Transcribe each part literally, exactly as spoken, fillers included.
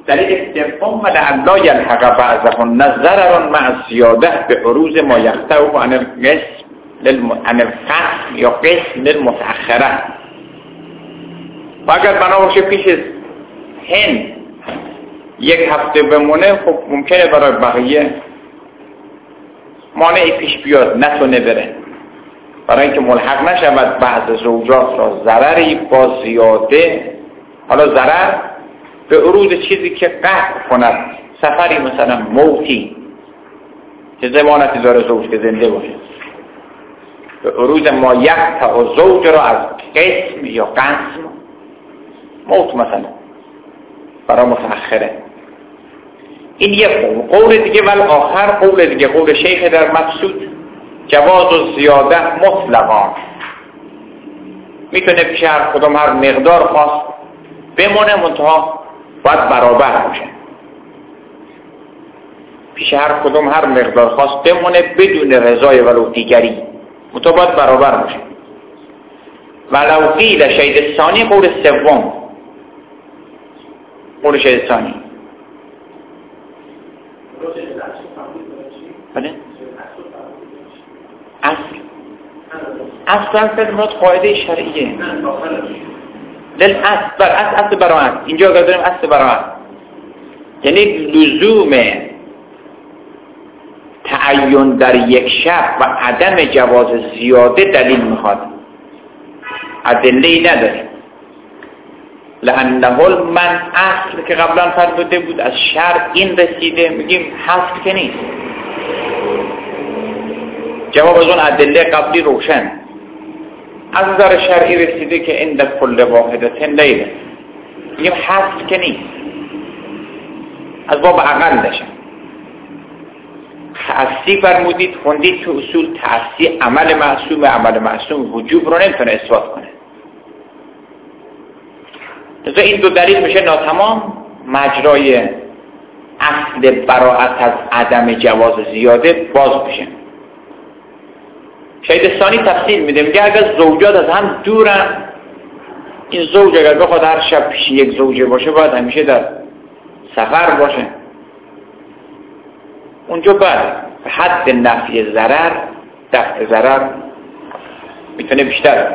دلیل سوم و لعلا یلحق بعضهن ضرر مع زیاده به عروض ما یقطع عن القسم عن القسم یا قسم للمتأخره. و اگر بنا باشه پیش هند یک هفته بمونه، خب ممکنه برای بقیه مانعی پیش بیاد، نتونه بره، برای اینکه ملحق نشود بعض زوجات را ضرری با زیاده، حالا ضرر به عروض چیزی که قطع کند، سفری مثلا موتی که ضمانتی داره زوج که زنده باشه، به عروض ما یقطع زوج را از قسم یا قسم، موت مثلا برای متأخره. این یک قول. قول دیگه ول آخر، قول دیگه قول شیخ در مقصود جواز و زیاده مطلقا، میتونه پیش هر کدوم هر مقدار خواست بمونه، منتها باید برابر باشه. پیش هر کدوم هر مقدار خواست بمونه بدون رضای ولو دیگری، منتها باید برابر باشه. ولو قیل شهید ثانی، قول سوم، قول شهید ثانی. بله؟ اصل اصل اصل مراد قاعده شرعیه. دل اصل بر اصل اصل براعت. اینجا اگر داریم اصل براعت، یعنی لزوم تعین در یک شب و عدم جواز زیاده دلیل میخواد، ادله‌ای نداره. لأنه من اصل که قبلا فرموده بود از شرع این رسیده، میگیم حذف که نیست. جواب از اون ادله قبلی روشن، از نظر شرعی رسیده که عند کل واحدة لیله، میگیم حذف که نیست، از باب اقلشه. تعصی فرمودید، خوندید تو اصول تعصی عمل معصوم، عمل معصوم وجوب رو نمیتونه اثبات کنه. لذا این دو دلیل میشه ناتمام، مجرای اصل براعت از عدم جواز زیاده باز میشه. شهید ثانی تفصیل میده، میگه اگر زوجات از هم دورن، این زوج اگر بخواد هر شب پیش یک زوجه باشه، باید همیشه در سفر باشه. اونجا بعد حد نفی ضرر، دفع ضرر میتونه بیشتر.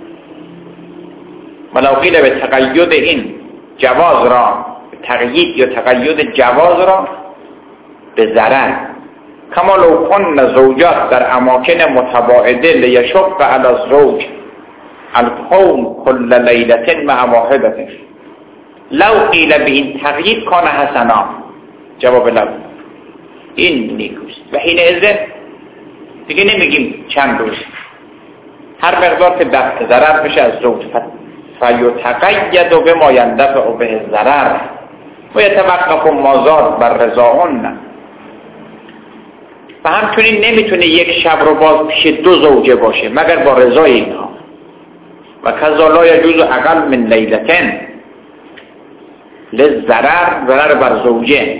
ولو قیل به تقید این جواز را، تقیید یا تقید جواز را به ضرر، کما لو کن زوجات در اماکن متباعده لیشق علی الزوج القوم کل لیلة مع واحدة. لو قیل به این تقیید کان حسنا، جواب لو این نیکوست. و حین اذن دیگه نمیگیم چند روز، هر مقدار که دفع ضرر بشه از زوج فیتقید و به ما یندفع به ضرر و یتوقف مازاد بر رضاهن. و همچنین نمیتونه یک شب رو باز پیش دو زوجه باشه مگر با رضای اینها. و کذا لا یجوز اقل من لیلتن للضرر، ضرر بر زوجه،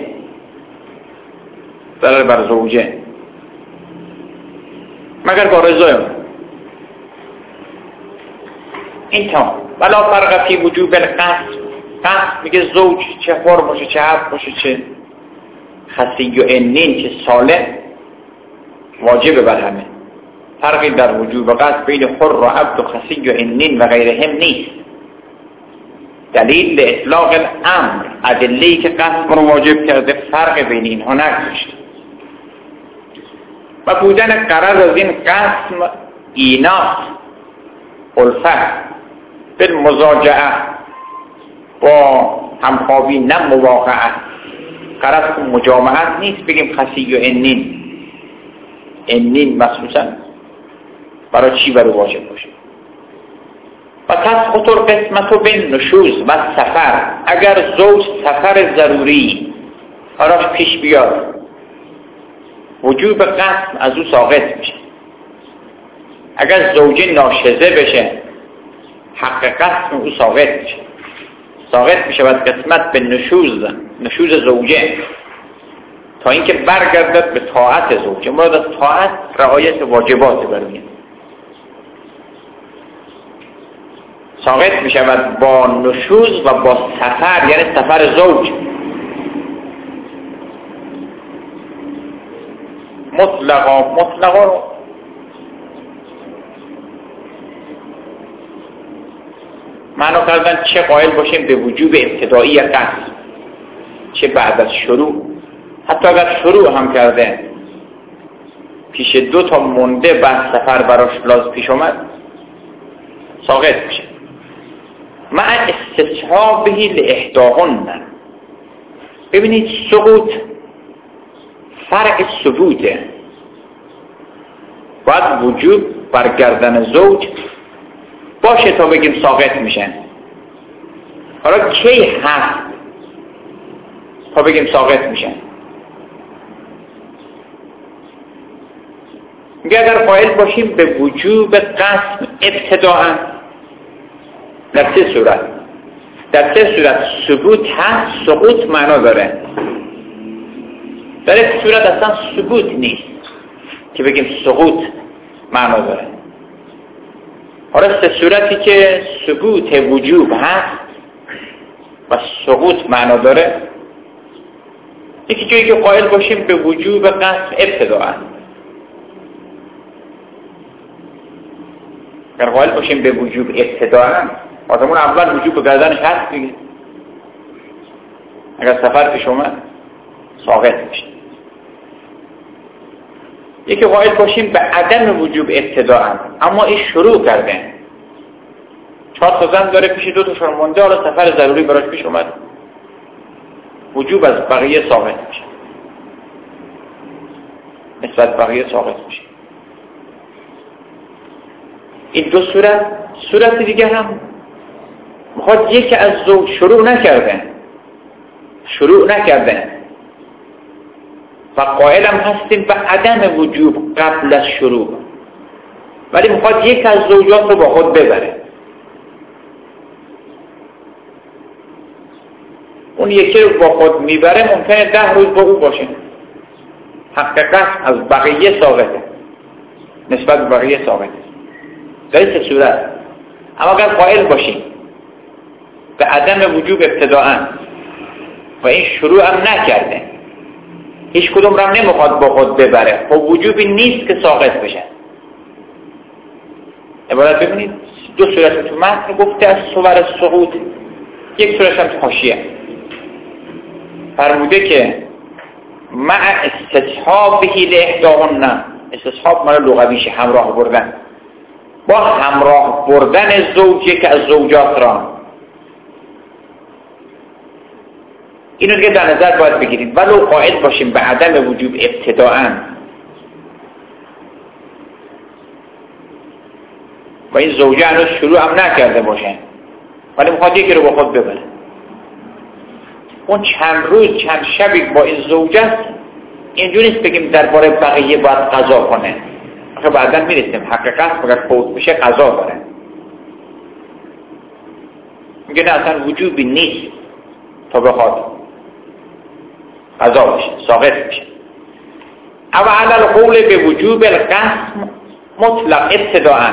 ضرر بر زوجه مگر با رضای اون. این تا ولا فرق فی وجوب القصد. قصد میگه زوج چه حر باشه، چه عبد باشه، چه خسی و انین، چه صالح، واجبه بر همه. فرقی در وجوب قصد بین حر و عبد و خسی و انین و غیرهم نیست. دلیل اطلاق الامر، ادله‌ای که قصد رو واجب کرده، فرق بین اینها نگذاشته. و بودن قرار از این قسم ایناس الفت بالمزاجعه، با همخوابی، نه مواقعه. قرار مجامعت نیست بگیم خسی و انین، انین مخصوصا برای چی برای واجب باشه. و تسقط القسمت بین نشوز و سفر، اگر زوج سفر ضروری براش پیش بیاد، وجوب قسم از او ساقط میشه. اگر زوجه ناشزه بشه، حق قسم او ساقط میشه. ساقط میشه بعد قسمت به نشوز، نشوز زوجه، تا اینکه برگردد به طاعت زوجه. مراد از طاعت رعایت واجبات برای ساقط میشه با نشوز و با سفر، یعنی سفر زوج. مطلقا مطلقا رو معنا کردن چه قائل باشیم به وجوب ابتدایی قصد، چه بعد از شروع، حتی اگر شروع هم کرده پیش دو تا مونده بعد سفر براش لازم پیش اومد ساقط میشه. مع استصحابه لاحداهن. ببینید سقوط فرع ثبوته، باید وجوب برگردن زوج باشه تا بگیم ساقط میشن. حالا کی هست تا بگیم ساقط میشن؟ میگه اگر قائل باشیم به وجوب قسم ابتداءً در سه صورت، در سه صورت ثبوت هست، سقوط معنا داره. در یک صورت اصلا ثبوت نیست که بگیم سقوط معنا داره. حالا سه صورتی که ثبوت وجوب هست و سقوط معنا داره، یکی جایی که قائل باشیم به وجوب قسم ابتداءً. اگر قائل باشیم به وجوب ابتداءً، آدمون اول وجوب گردنش هست دیگه. اگر سفر پیش اومد ساقط میشه. یکی قائل باشیم به عدم وجوب ابتداءً، اما این شروع کرده، چهار تا زن داره پیش دو تاشون مونده، حالا سفر ضروری براش پیش اومد، وجوب از بقیه ساقط میشه، نسبت بقیه ساقط میشه. این دو صورت. صورت دیگه هم میخواد یکی از زوج شروع نکرده شروع نکرده و قائلم هستیم به عدم وجوب قبل از شروع، ولی میخواد یک از زوجات رو با خود ببره. اون یکی رو با خود میبره، ممکنه ده روز با او باشه، حقیقت از بقیه ساقطه، نسبت به بقیه ساقطه. در این سه صورت. اما اگر قائل باشیم به عدم وجوب ابتداءً و این شروع هم نکرده، هیچ کدوم رو هم نمیخواد با خود ببره، خب وجوبی نیست که ساقط بشه. عبارت ببینید دو صورت تو متن گفته از صور سقوط، یک صورت هم تو حاشیه فرموده که مع استصحابه لاحداهن. استصحاب معنی لغویش همراه بردن، با همراه بردن زوجی که از زوجات را. اینو که در نظر باید بگیرید. ولو قائل باشیم به عدم وجوب ابتداءً و این زوجه هنوز شروع هم نکرده باشه، ولی میخواد یکی رو با خود ببره، اون چند روز چند شبی با این زوجه است، اینجوری نیست بگیم درباره بقیه باید قضا کنه. آخه بعداً میرسیم حقیقت بگر فوت بشه قضا داره. میگه نه اصلا وجوبی نیست تا بخواد قضا بشه، ساقط بشه. اما علی القول به وجوب القسم مطلق ابتداءً.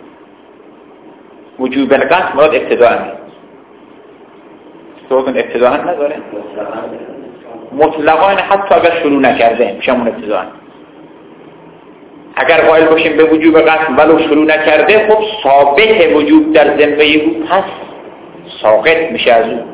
وجوب القسم مراد ابتداءً، سوگن ابتداءً نداره، مطلقاً حتی اگر شروع نکرده میشه اون ابتداءً. اگر قائل باشیم به وجوب قسم ولو شروع نکرده، خب ثابت وجوب در ذمه او، پس ساقط میشه از او،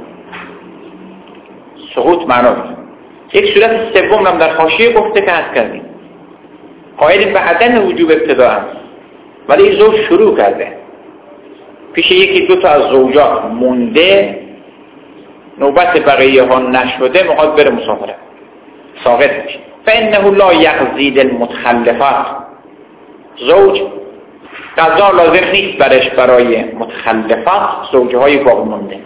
سقوط معنا داره. یک صورت سوم هم در حاشیه گفته که هست کردیم، قائل به عدم وجوب ابتداء ولی این زوج شروع کرده، پیش یکی دو تا از زوجات مونده، نوبت بقیه ها نشده، میخواد بره مسافره، ساقط میشه. فانه لا یقضی المتخلفات. زوج قضا لازم نیست برش برای متخلفات، زوجه های باقی مونده.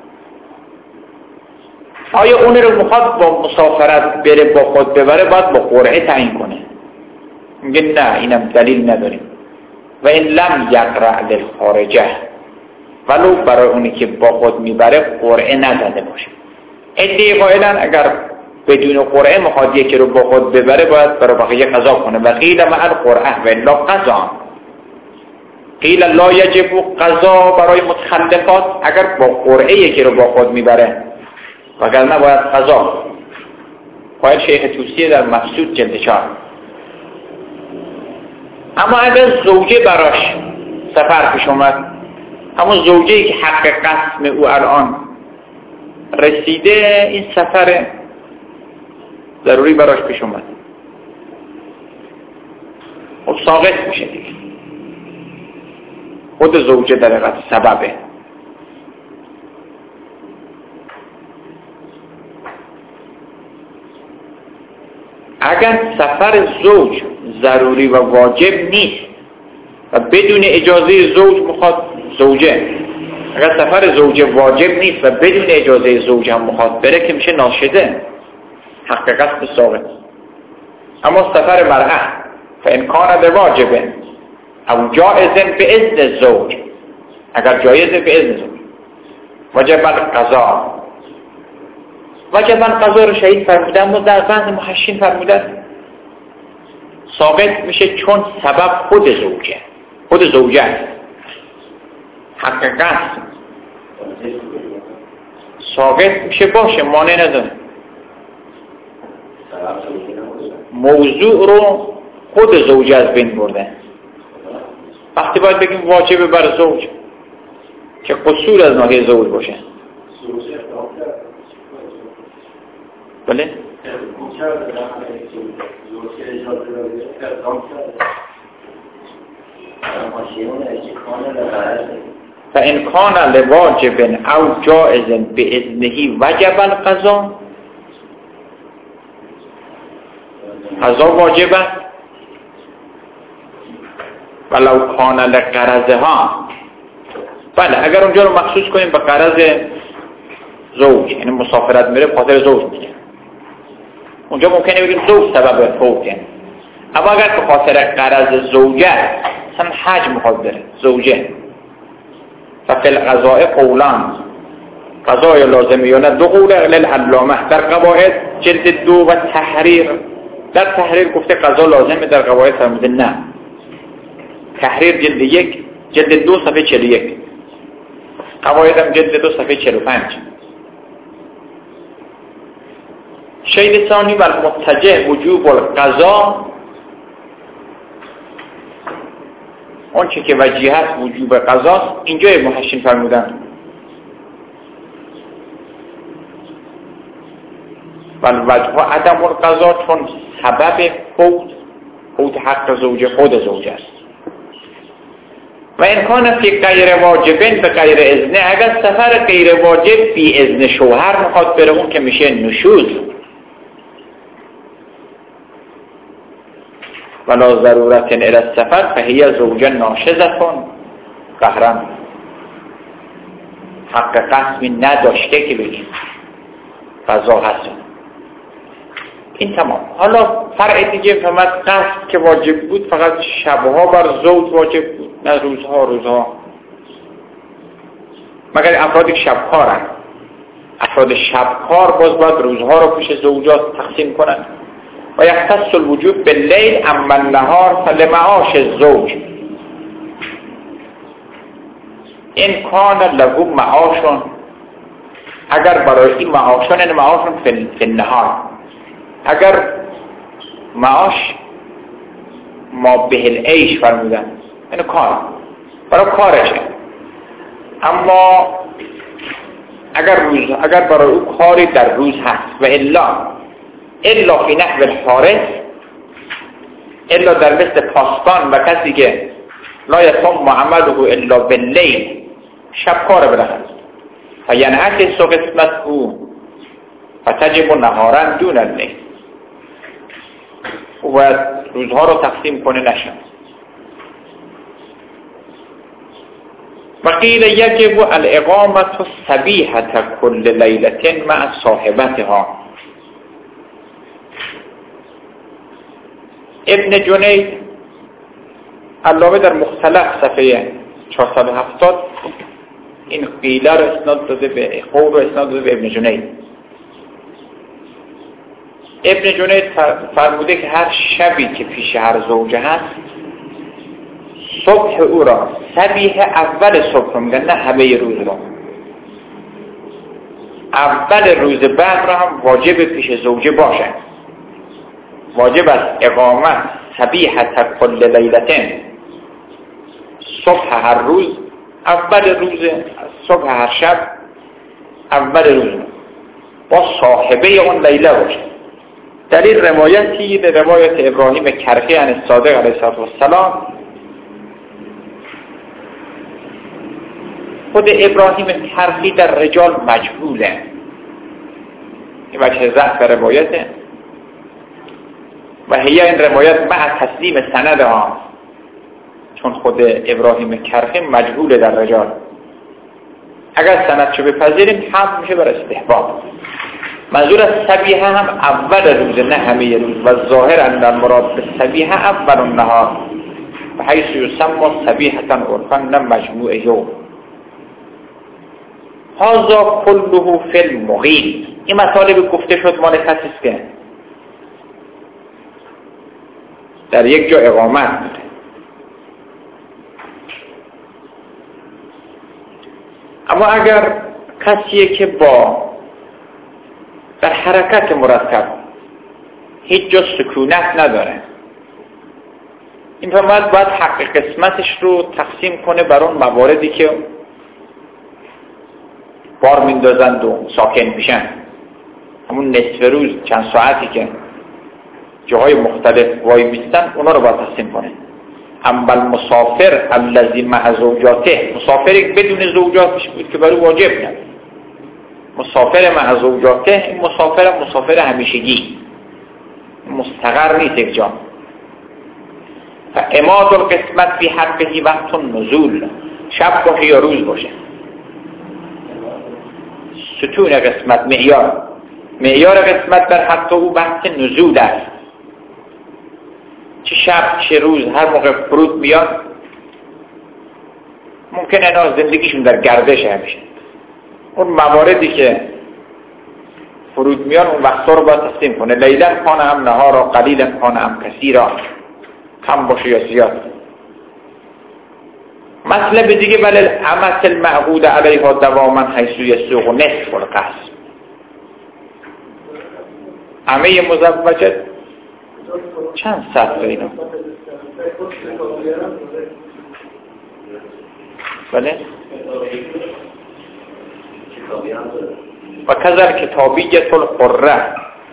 آیا اون رو میخواد با مسافرت بره با خود ببره، باید با قرعه تعیین کنه. میگه نه اینم دلیل نداریم. و این لم یقرع للخارجه، ولو برای اونی که با خود میبره قرعه نزده باشه. ادعی قائلن اگر بدون قرعه میخواد یکی رو با خود ببره باید برای بقیه قضا کنه. و قیل مع القرعه و الا قضا. قیل لا یجب قضا برای متخلفات، اگر با قرعه یکی رو با خود میبره وگرنه باید قضا. قائل شیخ توسی در مقصود جلد چهار. اما اگر زوجه براش سفر پیش اومد، همون زوجه‌ای که حق قسم او الان رسیده، این سفر ضروری براش پیش اومد، خب ساقط میشه دیگه. خود زوجه در حقیقت سببه. اگر سفر زوج ضروری و واجب نیست و بدون اجازه زوج میخواد زوجه، اگر سفر زوجه واجب نیست و بدون اجازه زوج هم میخواد بره که میشه ناشده، حق قسم ساقط. اما سفر مرأة فإن کان بواجب او جائز باذن زوج، اگر جایزه باذن زوج، وجب القضاء. وجب القضاء رو شهید فرمودن، اما در بعض محشین فرمودن ساقط میشه چون سبب خود زوجه، خود زوجه است. حق قسم ساقط میشه باشه، مانع نداره. موضوع رو خود زوجه از بین برده. وقتی باید بگیم واجبه بر زوج که قصور از ناحیه زوج باشه. بله؟ فإن كان لواجب او جائز بإذنه وجب القضاء. قضا واجب است ولو کان لغرضها. بله اگر اونجا رو مخصوص کنیم به غرض زوج، یعنی مسافرت میره خاطر زوج میره، اونجا ممکنه بگیم زوج سبب فوته. اما اگر به خاطر غرض زوجه، مثلا حج میخواد بره زوجه، ففی القضاء قولان، قضای لازمیانه دو قول للعلامه در قواعد جلد دو و تحریر. در تحریر گفته قضا لازمه، در قواعد فرموده نه. تحریر جلد یک، جلد دو صفحه چهل و یک، قواعد هم جلد دو صفحه چهل و پنج. شیء ثانی و المتجه وجوب القضا، اون چی که وجیه هست وجوب قضاست. اینجا محشین فرمودن والوجه عدم القضا، چون سبب فوت فوت حق زوجه خود زوجه است. و امکان فی غیر واجبین به غیر اذن، اگر سفر غیر واجب بی اذن شوهر میخواد بره، اون که میشه نشوز. ولا ضرورت الى السفر فهی زوجه ناشزتون قهرا، حق قسمی نداشته که بگیم قضا هست. این تمام. حالا فرع دیگه فهمت قصد که واجب بود فقط شبها بر زوج واجب بود، نه روزها روزها، مگر افرادی شبکارن. افراد شبکار باز باید روزها رو پیش زوجات تقسیم کنن. و یختص الوجوب باللیل اما النهار فلمعاش الزوج این کان له معاشون، اگر برای این معاشون، این معاشون فی النهار، اگر معاش ما به العیش فرمودن، این کار برای کارشه. اما اگر روز، اگر برای او کاری در روز هست و الا الا فی نحو الحارس، الا در مثل پاسبان و کسی که لا یتم عمله الا باللیل، شب کار بلند و ینعکس قسمت او فتجب نهارا دون اللیل، او باید روزها رو تقسیم کنه نشد. وقیل یجب الاقامة صبیحة کل لیلة مع صاحبتها. ابن جنید علامه در مختلف صفحه چهارصد و هفتاد این قیله رو اسناد داده به قول رو اسناد داده به ابن جنید. ابن جنید فرموده که هر شبی که پیش هر زوجه هست، صبح او را صبیح اول صبح رو میگن، نه همه روز رو، اول روز بعد را هم واجب پیش زوجه باشه. واجب است اقامت صبیحة کل لیلة، صبح هر روز، اول روز، صبح هر شب، اول روز با صاحبه اون لیله باشه. در این روایتی، به روایت ابراهیم کرخی عن الصادق علیه السلام، خود ابراهیم کرخی در رجال مجهوله، این وجه ضعف روایته و هی این روایت مع تسلیم سند ها، چون خود ابراهیم کرخی مجهوله در رجال. اگر سند چو بپذیریم حمل میشه بر استحباب. منظور از صبیحه هم اول روز، نه همه روز. و ظاهر ان المراد به صبیحه اول النهار و حیث یسمى صبیحة عرفا نه مجموع یوم. هذا كله فی المقیم. این مطالب گفته شد مال کسی است که در یک جا اقامت بوده. اما اگر کسیه که با در حرکت مرتب هیچ جا سکونت نداره، این فرماید باید حق قسمتش رو تقسیم کنه بر اون مواردی که بار میندازند و ساکن میشن. همون نصف روز، چند ساعتی که جاهای مختلف وای میستن، اونا رو باید تقسیم کنه. اما المسافر الذی مع زوجاته، مسافری بدون زوجاتش بود که برای واجب نه. مسافر مع زوجاته، این مسافر مسافر همیشگی، مستقر نیست یک جا. و اماد القسمت فی حقه وقت نزول، شب باشه یا روز باشه. ستون قسمت، معیار معیار قسمت در حق او وقت نزول است. چه شب چه روز، هر موقع فرود میاد، ممکنه اینا زندگیشون در گردش همیشه. اون مواردی که فرود میان اون وقتا رو باید تقسیم کنه. لیلن کان ام نهارا، قلیلن کان ام کثیرا، کم باشه یا زیاد. مطلب دیگه بل الامت المعقود علیها دواما حیث یسوق نصف القسم. عمه مزوجه چند سطر اینا؟ بله؟ و کذر کتابیت الحره.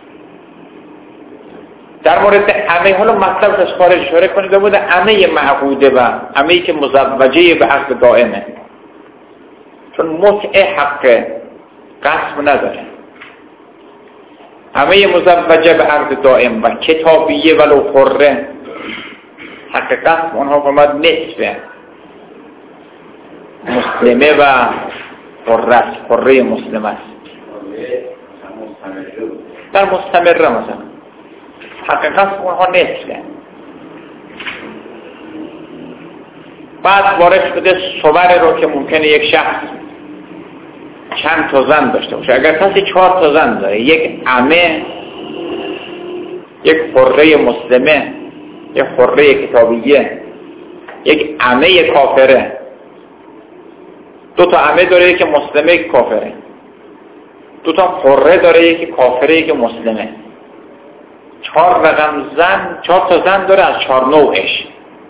در مورد عمه، حالا مطلب از خارج اشاره کنید، در مورد عمه معقوده و عمه‌ای که مزوجه به عقد دائمه، چون متع حق قسم نداره. عمه مزوجه به عقد دائم و کتابیه ولو حره، حق قسم اونها فرمود نصفه. مسلمه و حره، حره مسلمه است. در مستمره مثلا حق قسم اونها نصفه. بعد وارد شده صور رو که ممکنه یک شخص چند تا زن داشته باشه. اگر کسی چهار تا زن داره، یک عمه، یک حره مسلمه، یک حره کتابیه، یک عمه کافره، دو تا عمه داره، یک مسلمه یک کافره، دو تا حره داره، یک کافره یک مسلمه، چهار رقم زن، چهار تا زن داره از چهار نوعش.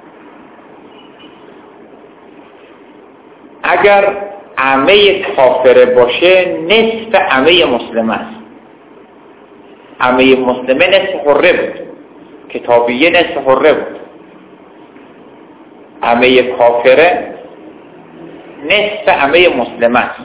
اگر عمه کافره باشه نصف عمه مسلمه است. عمه مسلمه نصف حره بود، کتابیه نصف حره بود. عمه کافره نصف عمه مسلمه است.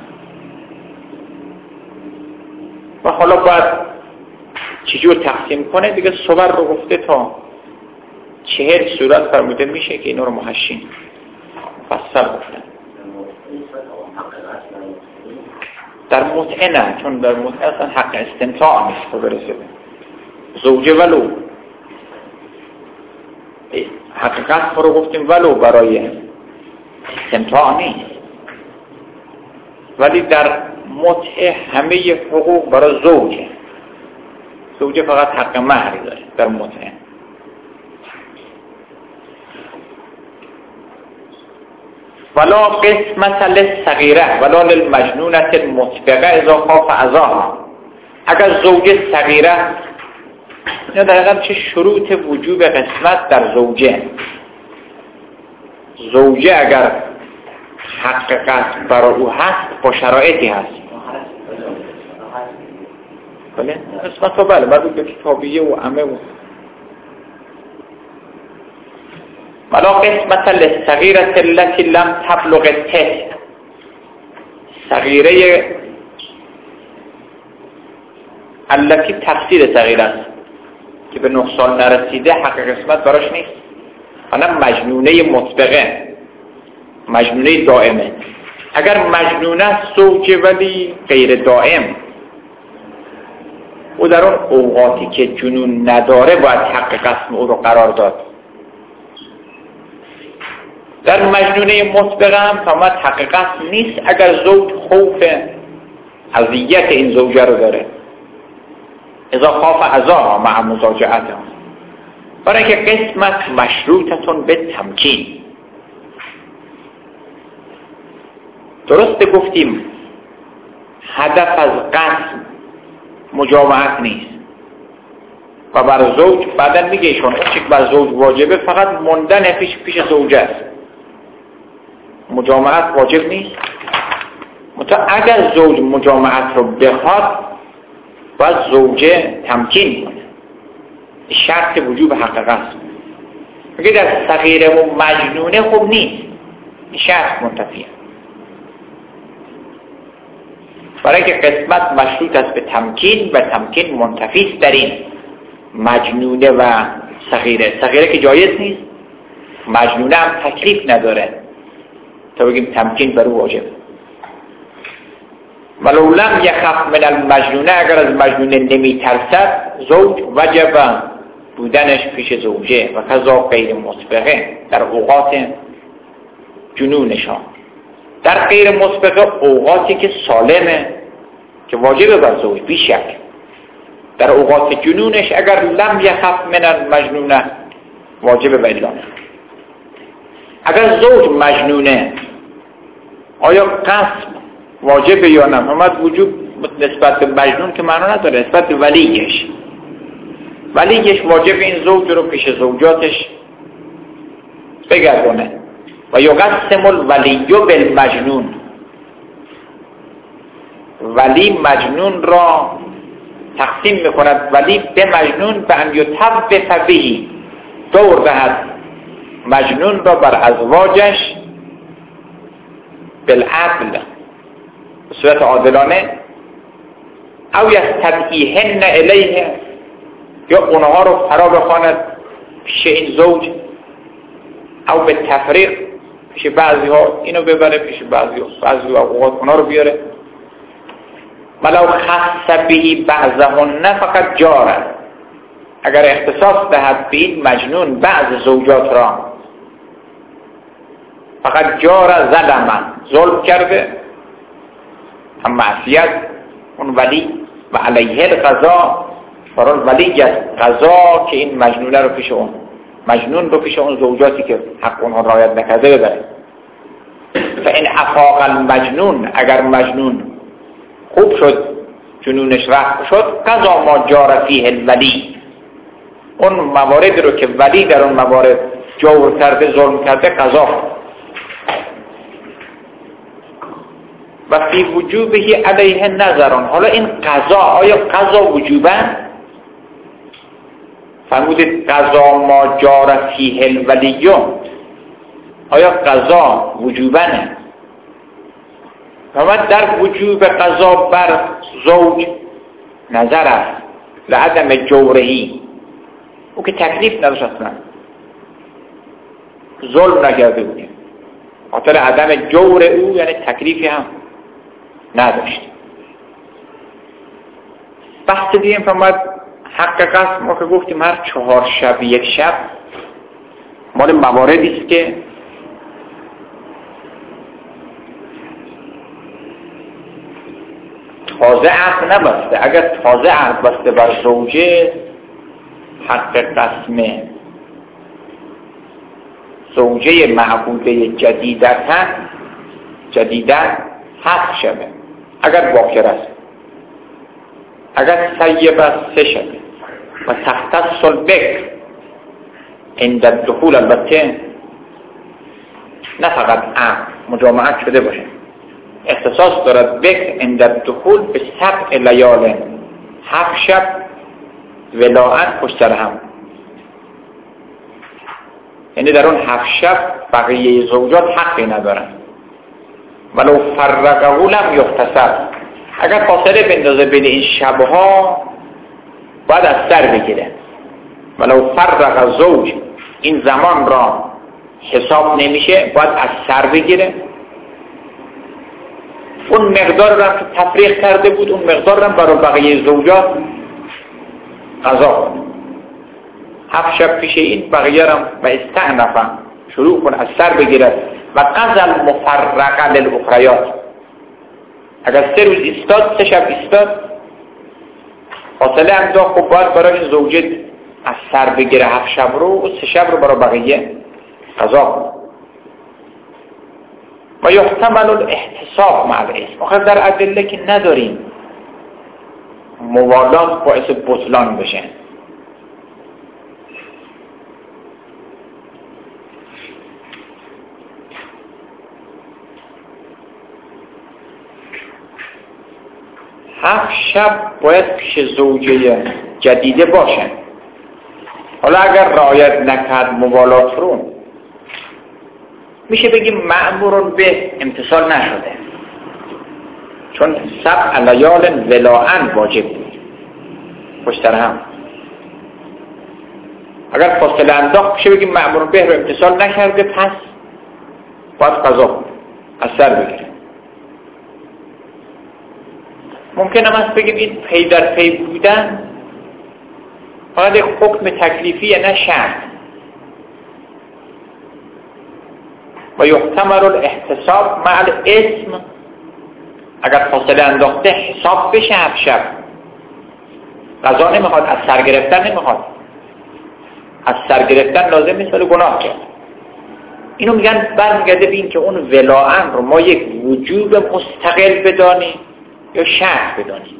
و حالا باید چجور تقسیم کنه دیگه. صور رو گفته تا چهل صورت فرموده میشه که اینا رو محشین مفصل گفتن. در متعه نه، چون در متعه اصلا حق استمتاع نیست که برسه زوجه ولو حقیقت رو گفتیم ولو برای استمتاع نیست، ولی در متعه همه حقوق برای زوجه. زوجه فقط حق مهری داره در متعه. ولا قسمت للصغیره ولا للمجنونة المطبقه اذا خاف عزاها. اگر زوجه صغیره اینا در حقیقت چه شروط وجوب قسمت در زوجه. زوجه اگر حق قسم برای او هست با شرایطی هست. بله قسمت ها بله مربوط به کتابیه و عمه و ولا قسمت للصغیرة التي لم تبلغ التسع. صغیره التي تفسیر صغیره است که به نه سال نرسیده حق قسمت براش نیست. حالا مجنونه مطبقه، مجنونه دائمه. اگر مجنونه است زوجه ولی غیر دائم، او در اون اوقاتی که جنون نداره باید حق قسم او رو قرار داد. در مجنونه مطبقه هم فرمود حق قسم نیست اگر زوج خوف اذیت این زوجه رو داره، اذا خاف اذاها مع مزاجعتها. برای که قسمت مشروطتون به تمکین. درست گفتیم هدف از قسم مجامعت نیست و بر زوج بعدن میگه ایشون اون چیز بر زوج واجبه فقط موندن پیش پیش زوجه است، مجامعت واجب نیست. متا اگر زوج مجامعت رو بخواد باید زوجه تمکین کنه، شرط وجوب حق قسم. میگه در صغیره و مجنونه خوب نیست، شرط منتفیه. برای که قسمت مشروط است به تمکین و تمکین منتفی است در این مجنونه و صغیره. صغیره که جایز نیست، مجنونه هم تکلیف نداره تا بگیم تمکین بر او واجب. ولو لم یخف من المجنونه، اگر از مجنونه نمی ترسد زوج وجب بودنش پیش زوجه و کذا غیر مسبقه در اوقات جنونشان. در غیر مسبقه اوقاتی که سالمه که واجب بر زوج بیشک. در اوقات جنونش اگر لم یخف من المجنونه واجب بر اعلام. اگر زوج مجنونه آیا قسم واجب یا نه؟ همت وجوب نسبت به مجنون که معنا نداره، نسبت به ولیش. ولیش واجب این زوج رو پیش زوجاتش بگردونه. و یقسم الولی بالمجنون، ولی مجنون را تقسیم میکند ولی به مجنون به ان یطبق به، دور دهد مجنون را بر ازواجش بالعدل به صورت عادلانه، او یستدعیهن الیه، یا اونها رو فرا بخواند پیش این زوج، او به تفریق پیش بعضی ها اینو ببره پیش بعضی ها، بعضی اوقات اونا رو بیاره. ولو خص به بعضهن فقط جاره، اگر اختصاص دهد به این مجنون بعض زوجات را فقط جاره ظلم، ظلم کرده، هم معصیت اون ولی و علیه القضا، برای ولی قضا که این مجنونه رو پیش اون مجنون رو پیش اون زوجاتی که حق اونها رعایت نکرده ببره. فان افاق المجنون، اگر مجنون خوب شد جنونش رفت شد، قضا ما جار فیه الولی، اون موارد رو که ولی در اون موارد جور کرده ظلم کرده قضا. و فی وجوبه علیه نظران، حالا این قضا آیا قضا وجوبا؟ فرمودید قضا ما جار فیه الولیون، آیا قضا وجوبانه؟ فرمود در وجوب قضا بر زوج نظر است لعدم جورهی، او که تکلیف نداشت اصلا، ظلم نکرده بودیم، خاطر عدم جور او یعنی تکلیفی هم نداشت. بحث دیگه فرمود حق قسم ما که گفتیم هر چهار شب یک شب مال مواردی است که تازه عقد نبسته. اگر تازه عقد بسته بر زوجه، حق قسم زوجه معبوده جدیدتن جدیدن هفت شبه اگر باکر است، اگر سیب است سه شبه، و تختص البکر عند الدخول، البته نه فقط عقد مجامعت شده باشه، اختصاص دارد بکر عند الدخول به سبع لیال، هفت شب ولایت پشت سر هم، یعنی در اون هفت شب بقیه زوجات حقی ندارن. ولو فرقه لم یختصر، اگر فاصله بندازه بین این شبها باید از سر بگیره. ولو فرق زوج، این زمان را حساب نمیشه، باید از سر بگیره. اون مقدار را که تفریق کرده بود اون مقدار را برای بقیه زوجات قضا کنه. هفت شب پیش این بقیه را و استعنفا شروع کنه از سر بگیره. و قضا المفرقه للاخریات، اگر سه روز ایستاد سه شب ایستاد فاصله انداخت، خب باید برای این زوجه از سر بگیره هفت شب رو و سه شب رو برای بقیه قضا کنه. و یحتمل الاحتساب مع الاسم، آخر در ادله که نداریم موالات باعث بطلان بشه. هفت شب باید پیش زوجه جدیده باشه. حالا اگر رعایت نکرد موالات رو، میشه بگیم مأمور به امتصال نشده، چون سبع لیال ولاءً واجب بود پشت سر هم. اگر فاصله انداخت میشه بگیم مأمور به رو امتصال نکرده، پس باید قضا کنه، از سر بگیره. ممکن هم است بگیم این پی در پی بودن فقط یک حکم تکلیفیه نه شرط. و یحتمل الاحتساب مع الاسم، اگر فاصله انداخته حساب بشه هفت شب، قضا نمیخواد، از سر گرفتن نمیخواد، از سر گرفتن لازم نیست ولی گناه کرد. اینو میگن برمیگرده به این که اون ولاء رو ما یک وجوب مستقل بدانیم یا شرط بدانیم.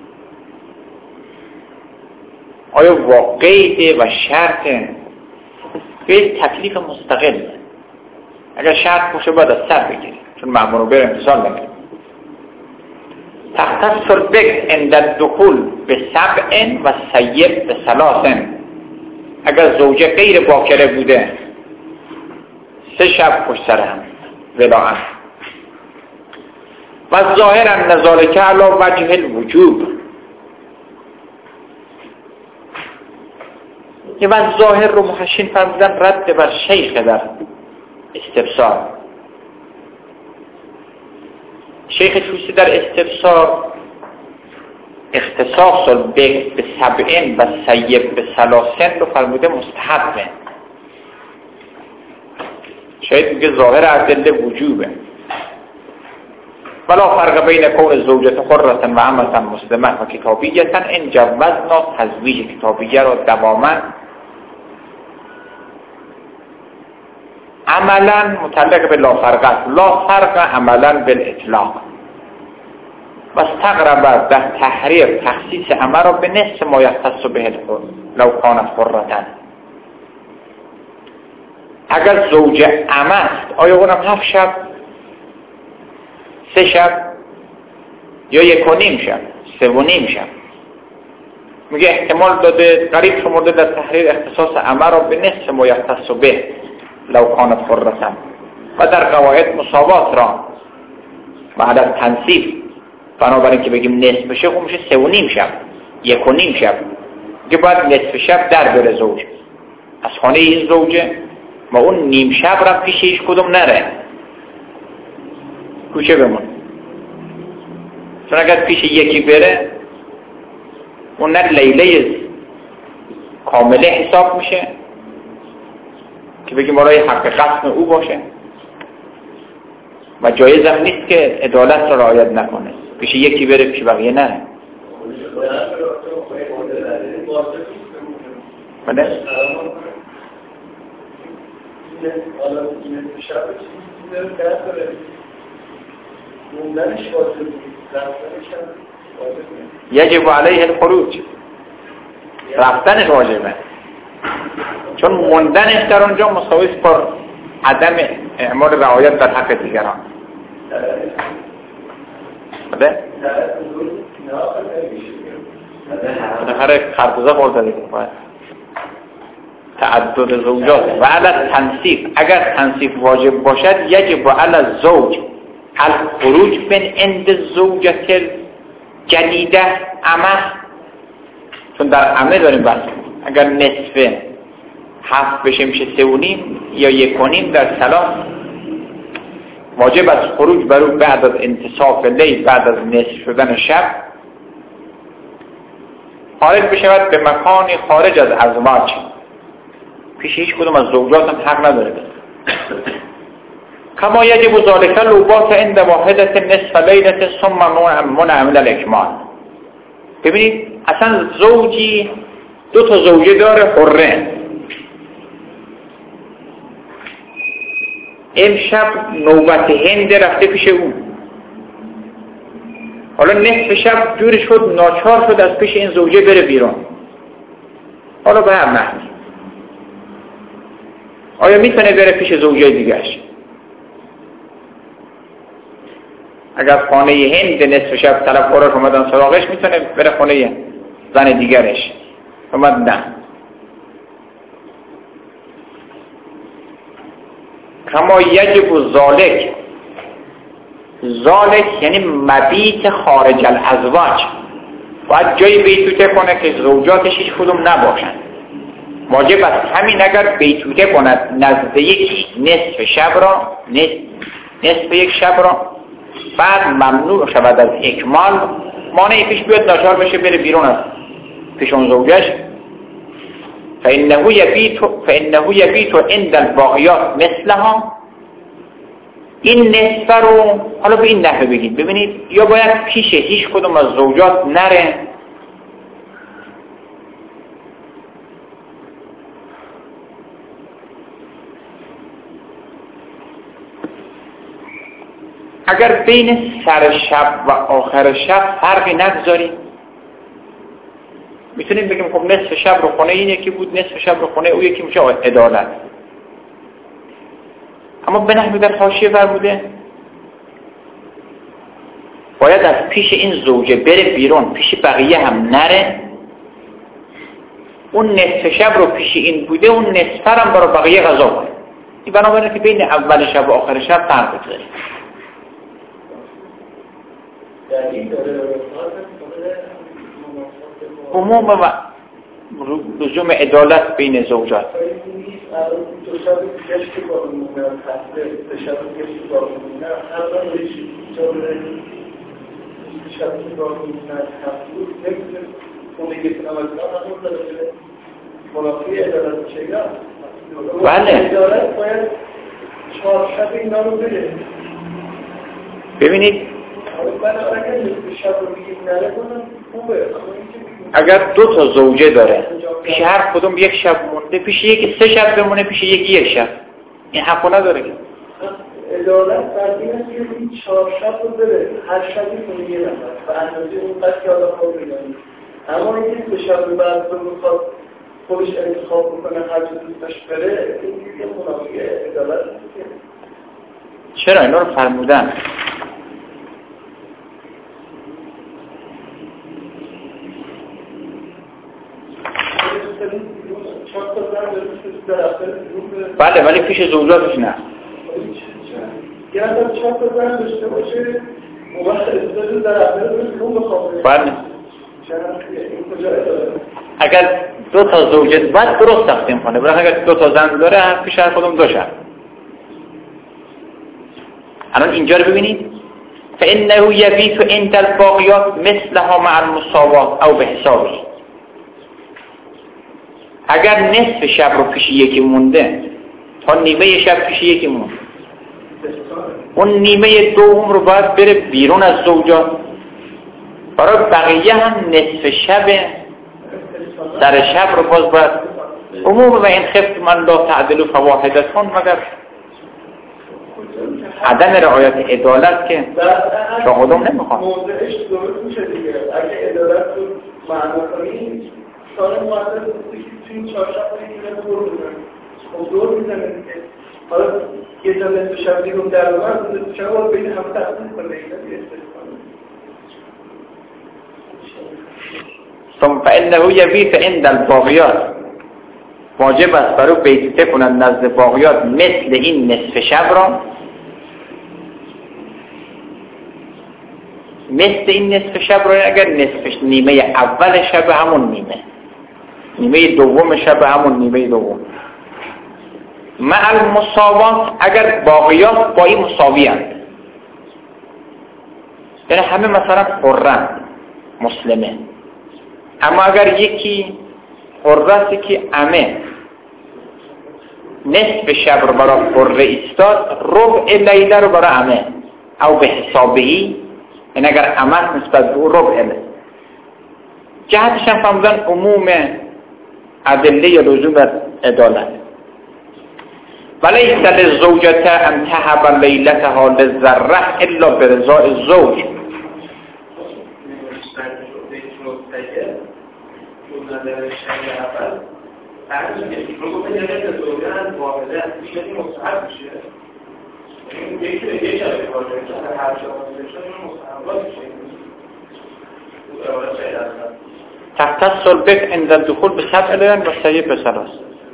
آیا واقعیه و شرطه؟ به تکلیف مستقل. اگر شرط باشه باید از سر بگیریم، چون مأمور به امتصال نکنیم. تختص البکر عند الدخول به سبع و سیب به ثلاث، اگر زوجه غیر باکره بوده سه شب پشت سر هم ولاء. و ظاهر ان ذلک علی وجه الوجوب، که من ظاهر رو محشین فرمودن رد بر شیخ در استفسار. شیخ توسی در استفسار اختصاص البکر به سبعین و سیب به ثلاثین رو فرموده مستحبه. شاید میگه ظاهر ادله وجوبه. ولا فرق بین کون زوجت حرة و امة مسلمة و کتابیة ان جوزنا تزویج کتابیه را دواما عملا متعلق به لا فرق، لا فرق عملا بالاطلاق. و استغرب در تحریر تخصیص امر را به نصف ما یختص به الحر لو کانت حرة. اگر زوجه امه است آیا اونم هفت شب، سه شب یا یک و نیم شب، سه و نیم شب؟ میگه احتمال داده قریب شمرده در تحریر اختصاص امر را به نصف ما یختص به لو کانت حرة، و در قواعد مساوات را بعد از تنصیف بنابراین که بگیم نصف شه خب میشه سه و نیم شب، یک و نیم شب. که باید نصف شب در بره زوج از خانه این زوجه و اون نیم شب را پیش هیچ کدوم نره، کوچه بمون. چون اگر پیش یکی بره اون نه لیله کامله حساب میشه که بگیم برای حق قسم او باشه و جایزم نیست که عدالت را رعایت نکنه، پیش یکی بره پیش بقیه نه. بله؟ یجب علیه الخروج. رفتنش واجبه، چون موندنش در اونجا مساوی است با عدم اعمال رعایت در حق دیگران. بله؟ بالاخره خربوزه خورده دیگه باید تعدد زوجات و علی تنصیف. اگر تنصیف واجب باشد یجب علی الزوج الخروج من عند الزوجة الجدیده عمه، چون در عمه داریم بحث. اگر نصف هفت بشه میشه سه و نیم یا یک و نیم در سلام، واجب از خروج برو بعد از انتصاف لیل، بعد از نصف شدن شب خارج بشود به مکانی خارج از ازواج، پیش هیچ کدوم از زوجات هم حق نداره بده. کما یجب ذالک لوبات عند واحدت نصف لیلت ثم منع من الاکمال. ببینید اصلا زوجی دو تا زوجه داره حره، امشب نوبت هند رفته پیش اون، حالا نصف شب جوری شد ناچار شد از پیش این زوجه بره بیرون، حالا به هر نحوی آیا میتونه بره پیش زوجه دیگرش؟ اگر خانه هند نصف شب طرفداراش اومدن سراغش میتونه بره خانه زن دیگرش؟ اومد نه. کما یجب ذالک، ذالک یعنی مبیت خارج الازواج، باید جایی بیتوته کنه که زوجاتش هیچ کدوم نباشن. واجب است همین اگر بیتوته کند نزد یکی نصف شب را، نصف, نصف یک شب را، بعد ممنوع شود از اکمال، مانعی پیش بیاد ناچار بشه بره بیرون از پیش اون زوجش، فإنه یبیت فإنه یبیت عند الباقیات مثلها. این نصف رو حالا به این نحوه بگید، ببینید یا باید پیش هیچ کدوم از زوجات نره، اگر بین سر شب و آخر شب فرقی نگذاریم میتونیم بگیم خب نصف شب رو خونه این یکی بود، نصف شب رو خونه او یکی، میشه عدالت. اما به نحوی در حاشیه فرموده باید از پیش این زوجه بره بیرون، پیش بقیه هم نره، اون نصف شب رو پیش این بوده، اون نصف هم برای بقیه قضا کنه. این بنابراینه که بین اول شب و آخر شب فرق بذاریم. عموم و لزوم عدالت بین زوجات. بله ببینید اگر دو تا زوجه داره پیش هر کدوم یک شب مونده، پیش یکی سه شب بمونه، پیش یکی یک شب، این حقو نداره که عدالت بر این است که این چهار شب رو بره، هر شبی کنه یه نفر و اندازه اون قد که آدم خواب بگنید. اما اینکه سه شب بعد رو میخواد خودش انتخاب بکنه هر چه دوستش بره، این دیگه منافی عدالت نیست. چرا اینا رو فرمودن؟ بله ولی پیش زوجاتش نه. یه نفر چهار تا زن داشته باشه اون وقت استادی در اول روز رو بخوابه. بله اگر دو تا زوجه بعد درست تقسیم کنه، برای اگر دو تا زن داره هر پیش هر کدوم دو شب. الان اینجا رو ببینید فإنه یبیت عند الباقیات مثلها مع المساوات او به حسابه. اگر نصف شب رو پیش یکی مونده تا نیمه شب پیش یکی مونده، اون نیمه دوم رو باید بره بیرون از زوجات، برای بقیه هم نصف شب در شب رو باز باید عموم و این خفت من لا تعدل فواحدتون، مگر عدم رعایت عدالت که شاهدم نمیخواد. موضعش درست میشه دیگه. اگه عدالت رو معنا کنید سال مؤثر بودی که توی این چهارشب این میزن دور بودن خب دور میزنه دیگه حالا یه جا نصف شب دیگه در اومد نصف شب باید بین همه تقسیم کنه اینا ثم فإنه يبيت عند الباغيات واجب است برای بیتیته کنند نزد باغیات مثل این نصف شب را مثل این نصف شب را اگر نصف نیمه اول شب همون نیمه نیمه دوم شب همون نیمه دوم مع المساوات اگر باقیات با این مساوی هست یعنی همه مثلا حرن مسلمه اما اگر یکی حرسی که امه نصف شب رو برای حره ایستاد ربع لیله رو برای امه او به حسابهی یعنی اگر امه نسبت به ربع لیله جهتش هم فهمدن عموم ادله لزوم عدالت ولیس للزوجة ان تهب لیلتها للذره الا برضاء الزوج نظر شریع اول تعریف میشه رو گفتن یعنی از زوجه از معامله از دیگه مستحب میشه این یکی دیگه شده کار میشه هر شما میشه این مستحبات میشه تختص البيت عند الدخول بسبع ليال والسيب بثلاث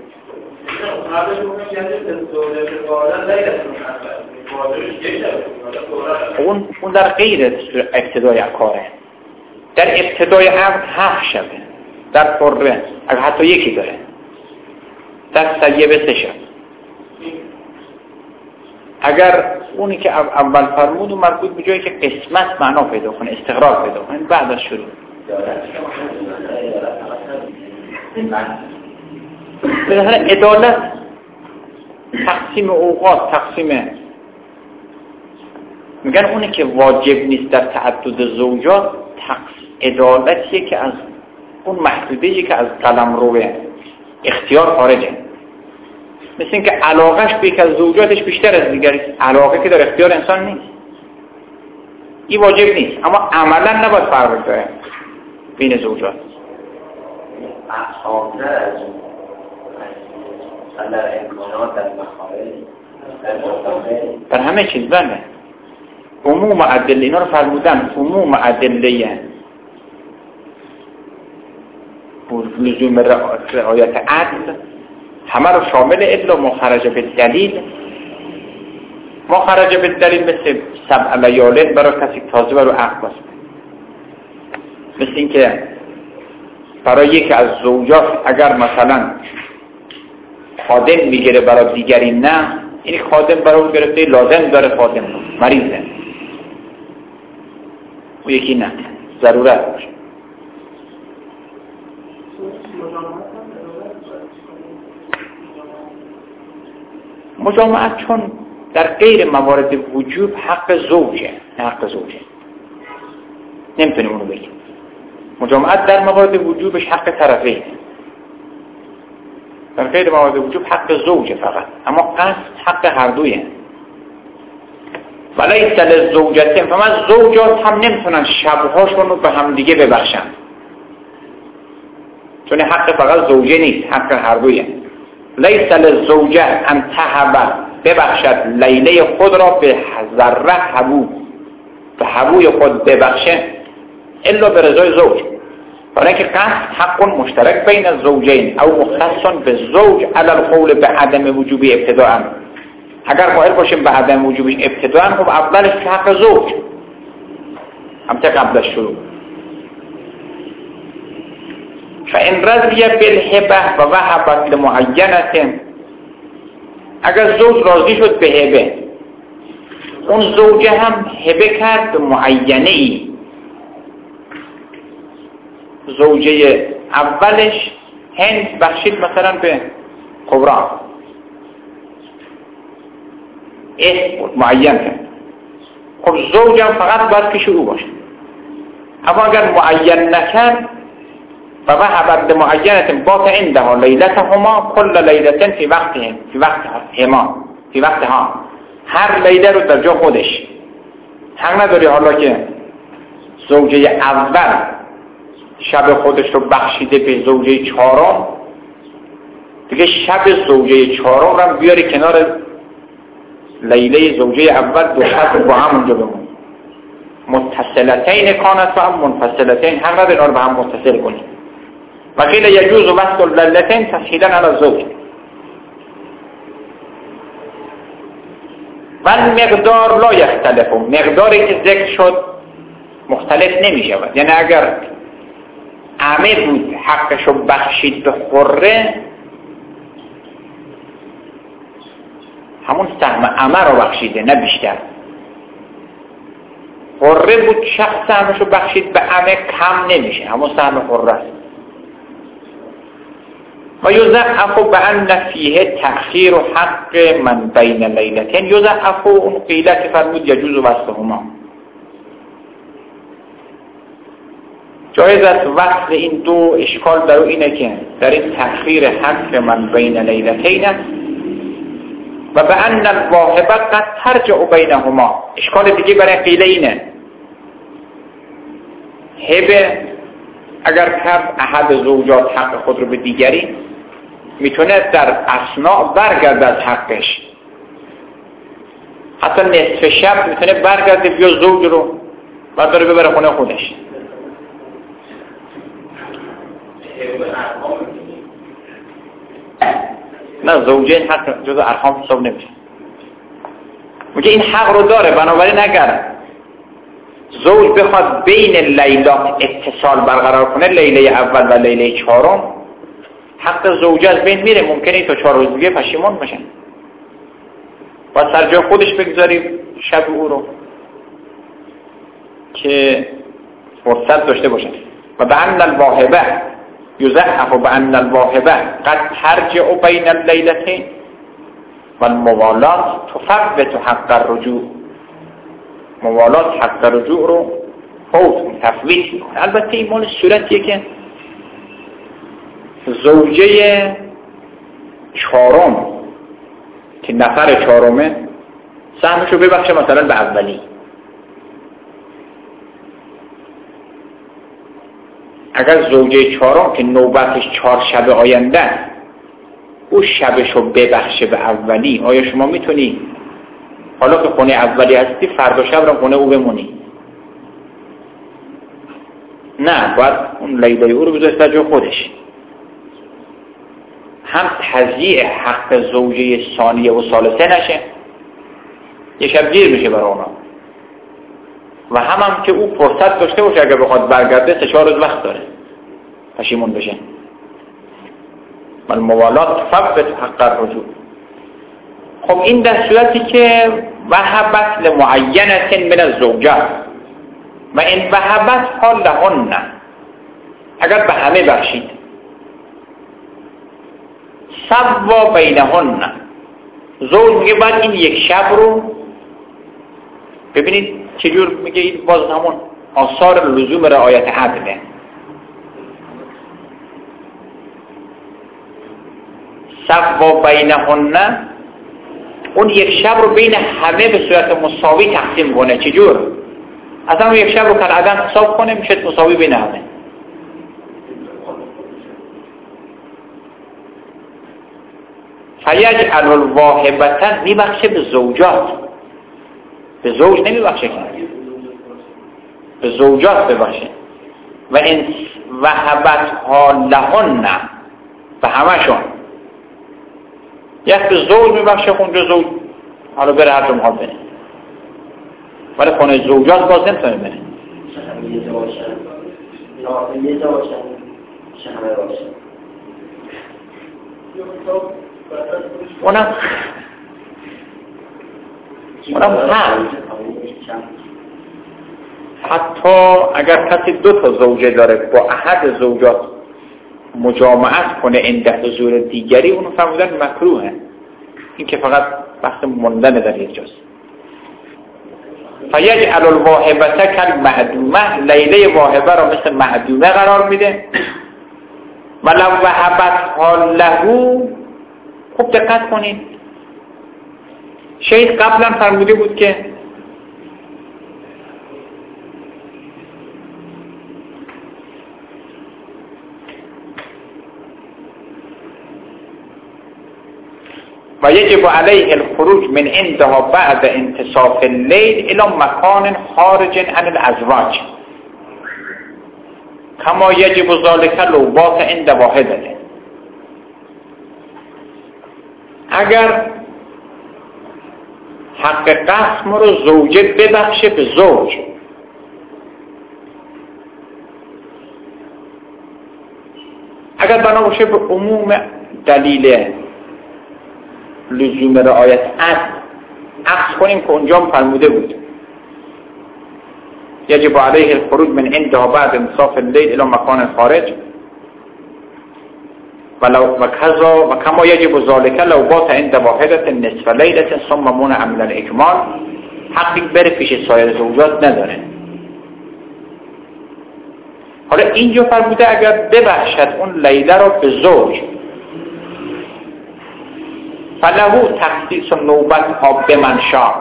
اون اون در غیر ابتدای کاره در ابتدای عقد هفت شبه در حره اگر حتی یکی داره در سیبه سه شب اگر اونی که اول فرمود و مربوط به جایی که قسمت معنا پیدا کنه استقرار پیدا کنه بعد از شروع به نظر عدالت تقسیم اوقات تقسیم میگن اونی که واجب نیست در تعدد زوجات عدالتیه که از اون محدوده‌ای که از قلم رو اختیار خارجه مثل اینکه علاقهش به یک از زوجاتش بیشتر از دیگری علاقه که در اختیار انسان نیست این واجب نیست اما عملا نباید فرق داره بین زوجات اصحابه از در امکانات در مخارج در همه چیز بله عموم ادله اینا رو فرمودن عموم ادله لزوم رعایت عدل همه رو شامل الا ما خرج به دلیل ما خرج به دلیل مثل سبع لیال برای کسی تازه برای عقد باشه مثل اینکه برای یکی از زوجات اگر مثلا خادم میگیره برای دیگری نه این خادم برای اون گرفته لازم داره خادم مریضه و یکی نه ضرورت باشه مجامعت چون در غیر موارد وجوب حق زوجه نه حق زوجه نمیتونیم اونو بگیم مجامعت در موارد وجوبش حق طرفین در غیر موارد وجوب حق زوجه فقط اما قصد حق هر دویه ولیس للزوجتین فما زوجات هم نمیتونن شبهاشون رو به هم دیگه ببخشن چون حق فقط زوجه نیست حق هر دویه لیس للزوجه ان تهب ببخشد لیله خود را به ذره حبو به حبوی خود ببخشه الا به رضای زوج برای که قصد حق مشترک بین الزوجین او مختص به زوج علی القول به عدم وجوبی ابتداء اگر قائل باشیم به عدم وجوبی ابتداء خب اولش حق زوج همته قبل از شروع فإن رضي بالهبة ووهبت لمعینة اگر زوج راضی شد به هبه اون زوجه هم هبه کرد به معینه ای زوجه اولش هند بخشید مثلا به کبرا اسم بود معین کرد خب زوجه هم فقط باید پیش او باشه اما اگر معین نکرد و وهبت لمعینة بات عندها لیلتهما کل لیلة فی وقتهم فی وقتهما فی وقتها هر لیله رو در جا خودش حق نداری حالا که زوجه اول شب خودش رو بخشیده به زوجه چهارم، دیگه شب زوجه چهارم رو بیاری کنار لیله زوجه اول، دو شب با هم اونجا بمون. متصلتین کانت و هم منفصلتین، هم را اینا رو به هم متصل کنید. و قیل یجوز وصل اللتین تسهیلا علی الزوج. و مقدار لا یختلف، مقداری که ذکر شد مختلف نمی شود. یعنی اگر عمه بود حقشو بخشید به خره، همون سهم عمه رو بخشیده نه بیشتر. خره بود شخص سهمشو بخشید به عمه، کم نمیشه، همون سهم خره است. و یضعف بأن فیه تأخیر حق من بین لیلتین، یضعف اون قیله که فرمود یجوز وصلهما، جایز است وصل این دو. اشکال در اینه که در این تأخیر حق من بین لیلتین است و بأن الواهبه قد ترجع بینهما. اشکال دیگه برای قیله اینه، هبه اگر کرد احد زوجات حق خود رو به دیگری، میتونه در اثناء برگرد از حقش، حتی نصف شب میتونه برگرده بیا زوج رو و داره ببره خونه خودش. نه، زوجه این حق جز ارحام حساب نمیشه. میگه این حق رو داره، بنابراین اگر زوج بخواد بین لیلات اتصال برقرار کنه، لیله اول و لیله چهارم، حق زوجه از بین میره. ممکنه تا چهار روز دیگه پشیمان بشن و سر جای خودش بگذاری شب او رو که فرصت داشته باشن. و بأن الواهبه یضعف بأن الواهبه قد ترجع بین اللیلتین و الموالات تفوت حق الرجوع. موالات حق رجوع رو فوت تفویت میکنه. البته این مال صورتیه که زوجه چهارم که نفر چهارمه سهمشو ببخشه مثلا به اولی. اگر زوجه چهارم که نوبتش چهار شب آینده او شبشو ببخشه به اولی، آیا شما میتونی حالا که خونه اولی هستی فردا شب رو خونه او بمونی؟ نه، باید اون لیله او رو بذاری سر جای خودش. هم تضییع حق زوجه ثانیه و ثالثه نشه، یه شب دیر میشه برای اونا، و هم هم که او فرصت داشته باشه اگر بخواد برگرده سه چهار روز وقت داره پشیمون بشه. الموالات تفوت حق الرجوع. خب این در صورتی که وهبت لمعینت من الزوجات و این وهبت حال لهن، اگر به همه بخشید سوا بینهن، زوج میگه بعد این یک شب رو ببینید چجور میگه، این باز همون آثار لزوم رعایت عدله. سوا بینهن، اون یک شب رو بین همه به صورت مساوی تقسیم کنه. چجور؟ اصلا اون یک شب رو کالعدم حساب کنه میشه مساوی بین همه. فیجعل الواهبة میبخشه به زوجات، به زوج نمیبخشه که به زوجات ببخشه. و این وهبت ها لهن، به همشون. یک به زوج میبخشه، اونجا زوج حالا بره هر جا میخواد بره، ولی خونه زوجات باز نمیتونه بره. اونم اونم هم حتی اگر کسی دو تا زوجه داره با احد زوجات مجامعت کنه عند حضور دیگری، اونو فرمودن مکروهه. این که فقط بحث موندن در یک جاست. فیجعل الواهبة کالمعدومه، لیله واهبه را مثل معدومه قرار میده. ولو وهبتها له، خوب دقت کنید، شیخ قبلا فرموده بود که و یجب علیه الخروج من عندها بعد انتصاف اللیل الى مکان خارج عن الازواج کما یجب ذلك لو بات عند واحده. اگر حق قسم رو زوجه ببخشه به زوج، اگر بنا باشه به عموم دلیل لزوم رعایت عدل، عکس کنیم که اونجا فرموده بود یجب علیه الخروج من عندها بعد انصاف اللیل الى مکان خارج و کذا و کما یجب ذلك لو بات عند واحده نصف لیله ثم منع من الاکمال. حقی بره پیش سایر زوجات نداره. حالا اینجا فرموده اگر ببخشد اون لیله را به زوج، فلهو تخصیص نوبت ها به منشا،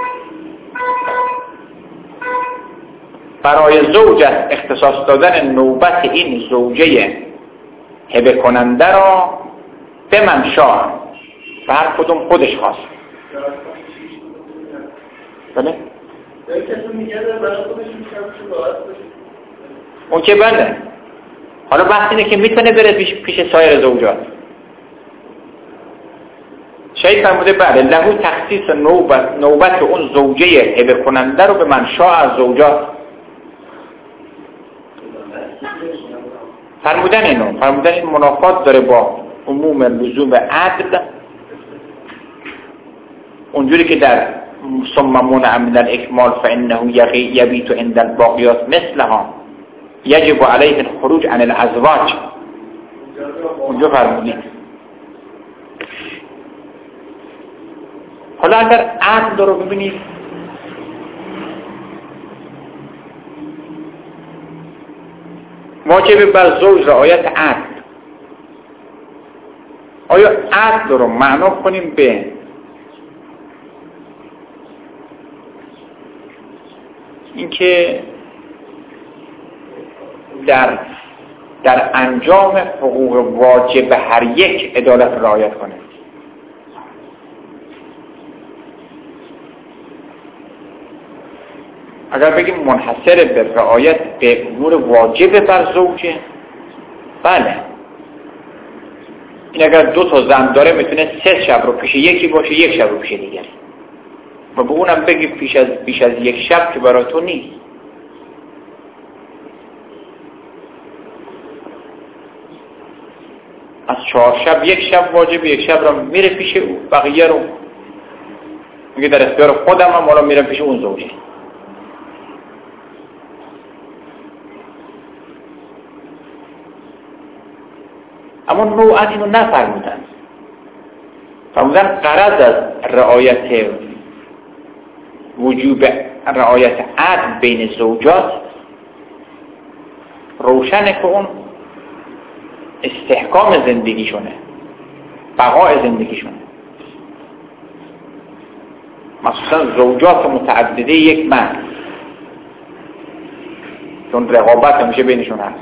برای زوج است اختصاص دادن نوبت این زوجه هبه کننده را به منشا و هر کدوم خودش خواست. بله؟ اون که بله. حالا بحث اینه که میتونه بره پیش, پیش سایر زوجات. شاید فرموده بله لهو تخصیص نوبت, نوبت اون زوجه هبه کننده رو به منشا از زوجات. فرمودن اینو فرمودن این منافات داره با عموم لزوم عدل، اونجوری که در ثم منع من الاکمال فانه یبیت عند الباقیات مثلها یجب علیه الخروج عن الازواج، اونجا فرمودید. حالا اگر عدل رو ببینید، واجب بر زوج رعایت عدل. آیا عدل رو معنا کنیم به اینکه در در انجام حقوق واجب هر یک عدالت رعایت کنه؟ اگر بگیم منحصر به رعایت به امور واجب بر زوجه، بله، این اگر دو تا زن داره میتونه سه شب رو پیش یکی باشه، یک شب رو پیش دیگری، و به اونم بگی پیش از پیش از یک شب که برای تو نیست. از چهار شب یک شب واجب، یک شب رو میره پیش او، بقیه رو میگه در اختیار خودم هم، حالا میرم پیش اون زوجه. اما نوعا اینو نفرمودن. فرمودن غرض از رعایت وجوب رعایت عدل بین زوجات روشنه که اون استحکام زندگیشونه، بقای زندگیشونه. مخصوصا زوجات متعدده یک مرد، چون رقابت همیشه بینشون هست.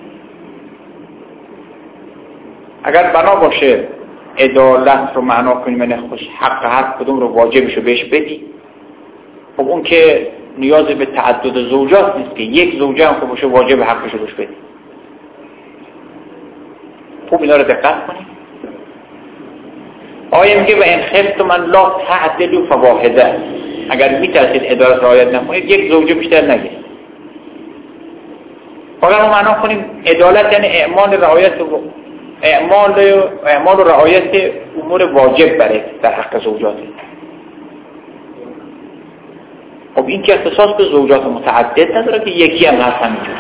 اگر بنا باشه عدالت رو معنا کنیم یعنی خوش حق هر کدوم رو واجبش رو بهش بدی، خب اون که نیاز به تعدد زوجات نیست که یک زوجه هم که باشه واجب حقش رو بهش بدی. خوب اینا رو دقت کنیم. آیه میگه و ان خفتم ان لا تعدلوا فواحده، اگر میترسید عدالت رعایت نکنید یک زوجه بیشتر نگیرید. اگر ما معنا کنیم عدالت یعنی اعمال رعایت و اعمال اعمال و رعایت امور واجب برای در حق زوجات. خب این که اختصاص به زوجات متعدد نداره که یکی هم هست همینجور.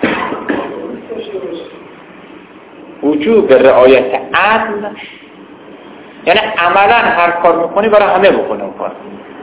وجوب رعایت عدل یعنی عملا هر کار میکنی برای همه بکنه اون کار.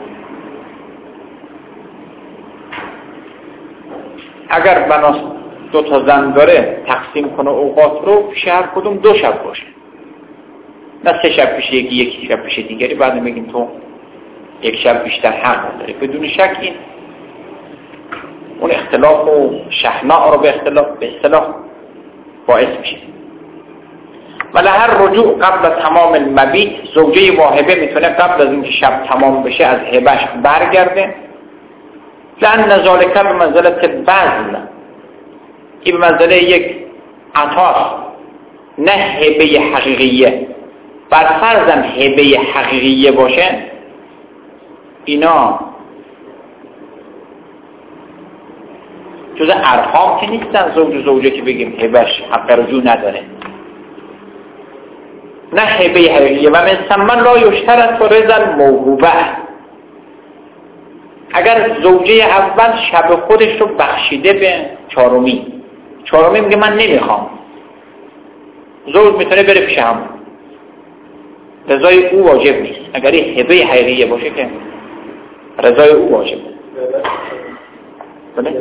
اگر بناس دو تا زن داره تقسیم کنه اوقات رو، پیش هر کدوم دو شب باشه، نه سه شب پیش یکی یکی شب پیش دیگری. بعد میگیم تو یک شب بیشتر حق نداری. بدون شک این اون اختلاف و شحناء رو به اختلاف به اصطلاح باعث میشه. ولی هر رجوع قبل از تمام المبیت، زوجه واهبه میتونه قبل از اینکه شب تمام بشه از هبهش برگرده. لأن ذالک به منزله بذل، این به منزله یک عطاست نه هبه حقیقیه. بر فرضم هبه حقیقیه باشه، اینا جز ارحام که نیستن زوج و زوجه که بگیم هبهش حق رجوع نداره، نه هبه حقیقیه. و من ثم لا یشترط رضا الموهوبه، اگر زوجه اول شب خودش رو بخشیده به چهارمی، چهارمی میگه من نمیخوام، زوج میتونه بره پیش همون، رضای او واجب نیست. اگر این هبه حقیقیه باشه که رضای او واجب. بله؟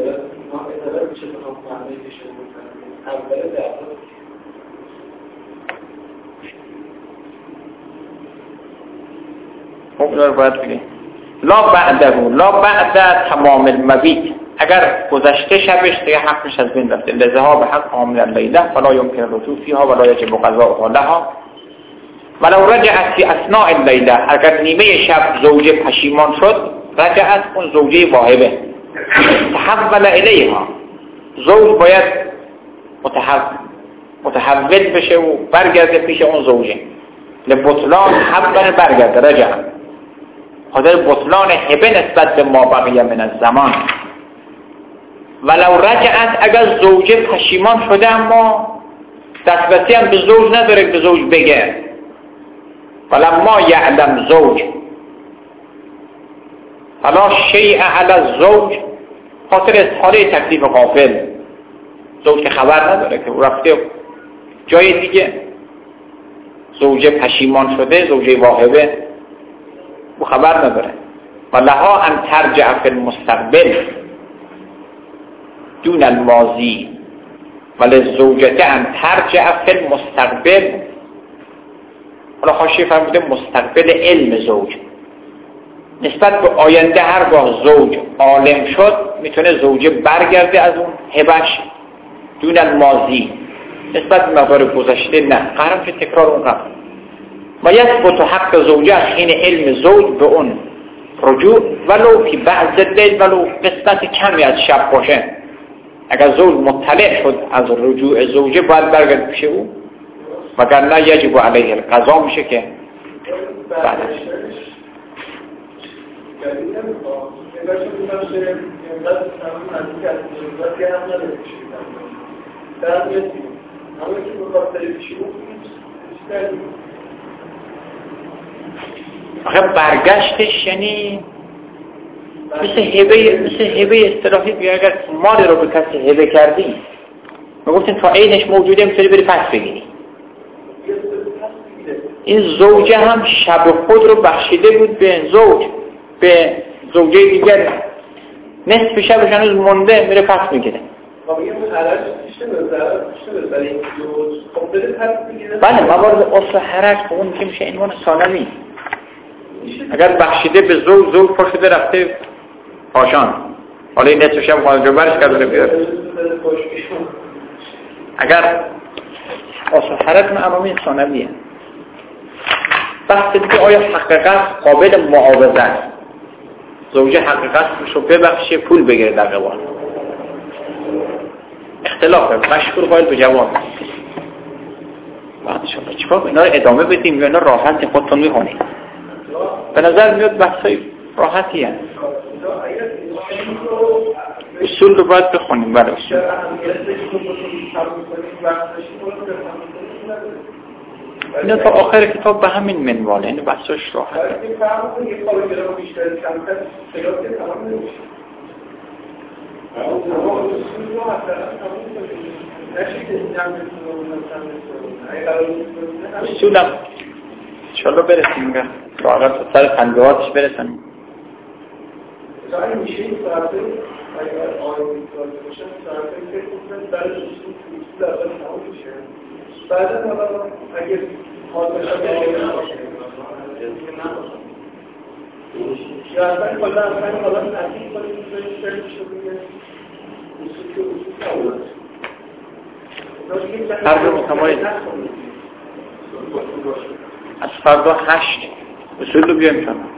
خب دار باید بگه لا بعده لا بعد تمام المبیت، اگر گذشته شبش دیگه حقش از بین رفته. لذهاب حق عامل اللیله فلا یمکن رجوع فیها ولا یجب قضاء لها ولو رجعت فی اثناء اللیله، اگر نیمه شب زوجه پشیمان شد رجعت اون زوجه واهبه تحول الیها، زوج باید متحول متحول بشه و برگرده پیش اون زوجه. لبطلان حول برگرده رجع، خاطر بطلان هبه نسبت به ما بقیه من الزمان. ولو رجعت، اگر زوجه پشیمان شده اما دسترسی هم به زوج نداره به زوج بگه، ولما یعلم زوج فلا شیء علی الزوج، خاطر اظهاره تکلیف غافل، زوج که خبر نداره که رفته جای دیگه، زوجه پشیمان شده، زوجه واهبه او خبر نداره. و لها ان ترجع فی المستقبل دون الماضی ولی زوجته ان ترجع فی المستقبل. حالا حاشیه فرموده مستقبل علم زوج، نسبت به آینده هرگاه زوج عالم شد میتونه زوجه برگرده از اون هبش دون الماضی، نسبت به مقدار گذشته نه، قرار که تکرار اون قبل. و یثبت حق زوجه از حین علم زوج به اون رجوع ولو فی بعض اللیل، ولو قسمت کمی از شب باشه. اگر زوج مطلع شد از رجوع زوجه باید برگرد پیش او، وگرنه یجب علیه القضا، میشه که بعدش آخه برگشتش یعنی مثل هبه مثل هبه اصطلاحی بیا، اگر مال رو به کسی هبه کردی میگفتین تا عینش موجوده میتونی بری پس بگیری. این زوجه هم شب خود رو بخشیده بود به زوج، به زوجه دیگر، نصف شبش هنوز مونده میره پس میگیره. بله موارد اصل حرج اون که میشه عنوان ثانوی. اگر بخشیده به زوج، زوج پا شده رفته پاشان، حالا این نصف شب خانجا برش کرده بیاره. اگر اصل حرج من امامی ثانویه. بحث دیگه آیا حقیقت قابل معاوضه است؟ زوجه حقیقت رو ببخشه پول بگیره در قبال، اختلافه، مشکور باید به جواب. بعد شما چیکار اینا رو ادامه بدیم یا اینا راحت خودتون میخونید؟ به نظر میاد بحثای راحتی هست. اصول رو باید بخونیم. بله اصول اینا تا آخر کتاب به همین منواله، این بحثش راحت. اصولم انشاءالله برسیم گه راحت سر پنجهاتش برسیم. میشه این ساعته اگر آیه میتواند باشن ساعته فکر کنید برای اصول اصول اول تمام میشه. بعدا حالا اگر حال بشه یا اصلا کلا اصلا حالا نزدیک کنید میتونید شروع شده اصول که اصول تمام هر دو متمایز باشه. از فردا هشت اصول رو بیایم شما